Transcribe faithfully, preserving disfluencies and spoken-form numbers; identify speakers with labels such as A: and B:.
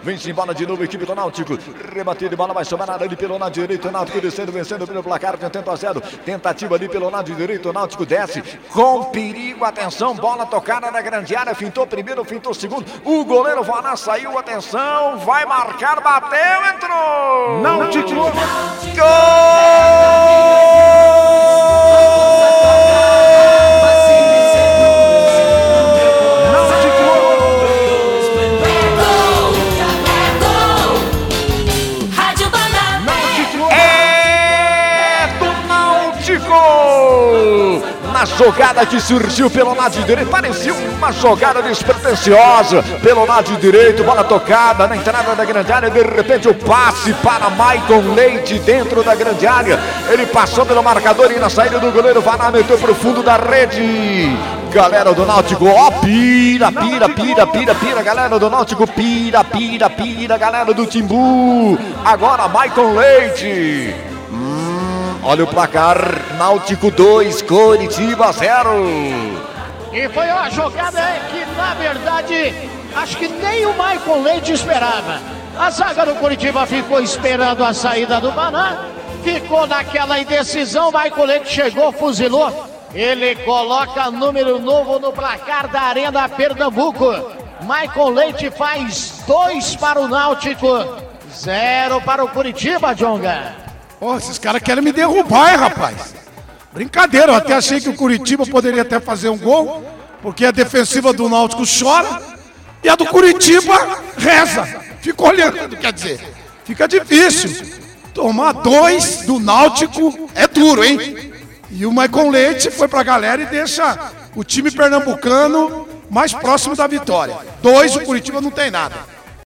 A: Vem-se embora de novo a equipe do Náutico. Rebatida, bola vai sobrar ali pelo lado direito. O Náutico descendo, vencendo pelo placar de tenta a zero. Tentativa ali pelo lado direito. O Náutico desce com perigo. Atenção, bola tocada na grande área. Fintou primeiro, fintou segundo. O goleiro Vaná saiu. Atenção, vai marcar, bateu, entrou.
B: Náutico.
A: Gol! A jogada que surgiu pelo lado direito, parecia uma jogada despretensiosa pelo lado direito, bola tocada na entrada da grande área, de repente o passe para Maicon Leite dentro da grande área, ele passou pelo marcador e na saída do goleiro Vaná meteu pro fundo da rede. Galera do Náutico, ó, pira, pira, pira, pira, pira, galera do Náutico, pira, pira, pira, galera do Timbu, agora Maicon Leite. Olha o placar, Náutico dois, Coritiba zero.
C: E foi uma jogada que, na verdade, acho que nem o Maicon Leite esperava. A zaga do Coritiba ficou esperando a saída do Vaná, ficou naquela indecisão, Maicon Leite chegou, fuzilou. Ele coloca número novo no placar da Arena Pernambuco. Maicon Leite faz dois para o Náutico, zero para o Coritiba, Djonga.
B: Pô, esses caras querem me derrubar, hein, rapaz? Brincadeira, eu até achei que o Coritiba poderia até fazer um gol, porque a defensiva do Náutico chora e a do Coritiba reza. Fica olhando, quer dizer, fica difícil. Tomar dois do Náutico é duro, hein? E o Maicon Leite foi pra galera e deixa o time pernambucano mais próximo da vitória. Dois, o Coritiba não tem nada.